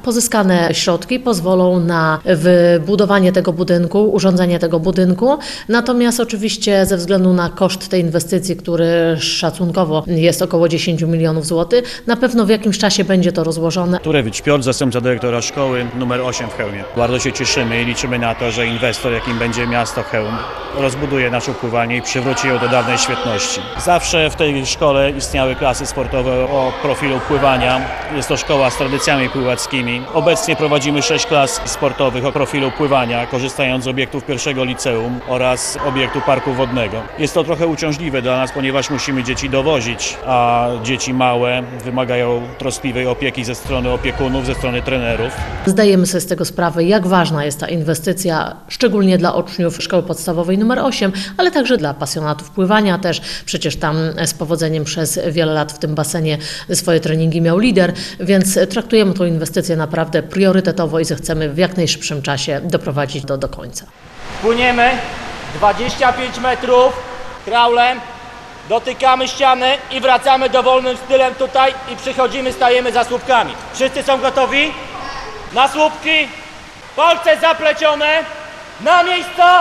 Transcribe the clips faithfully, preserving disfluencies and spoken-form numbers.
Pozyskane środki pozwolą na wybudowanie tego budynku, urządzenie tego budynku, natomiast oczywiście ze względu na koszt tej inwestycji, który szacunkowo jest około dziesięć milionów złotych, na pewno w jakimś czasie będzie to rozłożone. Turewicz Piotr, zastępca dyrektora szkoły numer osiem w Chełmie. Bardzo się cieszymy i liczymy na to, że inwestor, jakim będzie miasto Chełm, rozbuduje naszą pływalnię i przywróci ją do dawnej świetności. Zawsze w tej szkole istniały klasy sportowe o profilu pływania. Jest to szkoła z tradycjami pływackimi. Obecnie prowadzimy sześć klas sportowych o profilu pływania, korzystając z obiektów pierwszego liceum oraz obiektu parku wodnego. Jest to trochę uciążliwe dla nas, ponieważ musimy dzieci dowozić, a dzieci małe wymagają troskliwej opieki ze strony opiekunów, ze strony trenerów. Zdajemy sobie z tego sprawę, jak ważna jest ta inwestycja, szczególnie dla uczniów szkoły podstawowej numer osiem, ale także dla pasjonatów pływania też. Przecież tam z powodzeniem przez wiele lat w tym basenie swoje treningi miał lider, więc traktujemy tę inwestycję naprawdę priorytetowo i zechcemy w jak najszybszym czasie doprowadzić do, do końca. Płyniemy dwadzieścia pięć metrów kraulem, dotykamy ściany i wracamy dowolnym stylem tutaj i przychodzimy, stajemy za słupkami. Wszyscy są gotowi? Na słupki, palce zaplecione, na miejsca!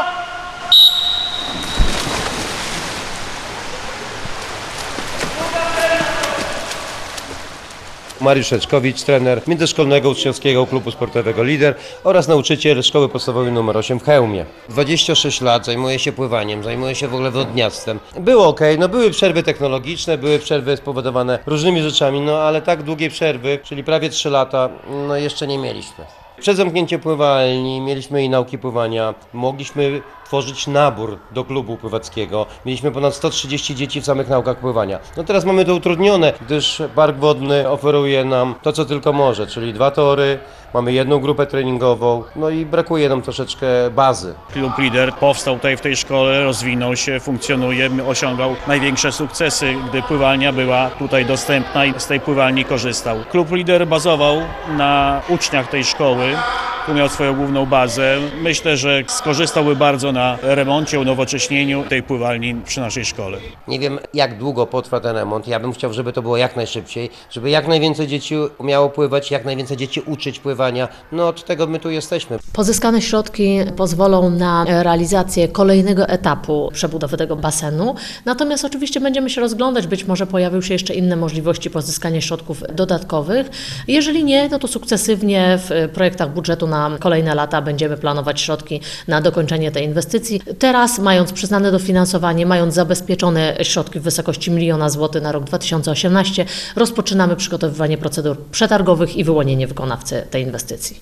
Mariusz Szeczkowicz, trener Międzyszkolnego Uczniowskiego Klubu Sportowego Lider oraz nauczyciel Szkoły Podstawowej numer osiem w Chełmie. dwadzieścia sześć lat zajmuję się pływaniem, zajmuję się w ogóle wodniactwem. Było ok, no były przerwy technologiczne, były przerwy spowodowane różnymi rzeczami, no ale tak długiej przerwy, czyli prawie trzy lata, no jeszcze nie mieliśmy. Przed zamknięciem pływalni mieliśmy i nauki pływania, mogliśmy tworzyć nabór do klubu pływackiego. Mieliśmy ponad sto trzydzieści dzieci w samych naukach pływania. No teraz mamy to utrudnione, gdyż park wodny oferuje nam to, co tylko może, czyli dwa tory, mamy jedną grupę treningową, no i brakuje nam troszeczkę bazy. Klub Lider powstał tutaj w tej szkole, rozwinął się, funkcjonuje, osiągał największe sukcesy, gdy pływalnia była tutaj dostępna i z tej pływalni korzystał. Klub Lider bazował na uczniach tej szkoły, tu miał swoją główną bazę. Myślę, że skorzystałby bardzo na remoncie, unowocześnieniu tej pływalni przy naszej szkole. Nie wiem, jak długo potrwa ten remont. Ja bym chciał, żeby to było jak najszybciej, żeby jak najwięcej dzieci umiało pływać, jak najwięcej dzieci uczyć pływania. No od tego my tu jesteśmy. Pozyskane środki pozwolą na realizację kolejnego etapu przebudowy tego basenu. Natomiast oczywiście będziemy się rozglądać, być może pojawią się jeszcze inne możliwości pozyskania środków dodatkowych. Jeżeli nie, no to sukcesywnie w projektach budżetu na kolejne lata będziemy planować środki na dokończenie tej inwestycji. Teraz, mając przyznane dofinansowanie, mając zabezpieczone środki w wysokości miliona złotych na rok dwa tysiące osiemnasty, rozpoczynamy przygotowywanie procedur przetargowych i wyłonienie wykonawcy tej inwestycji.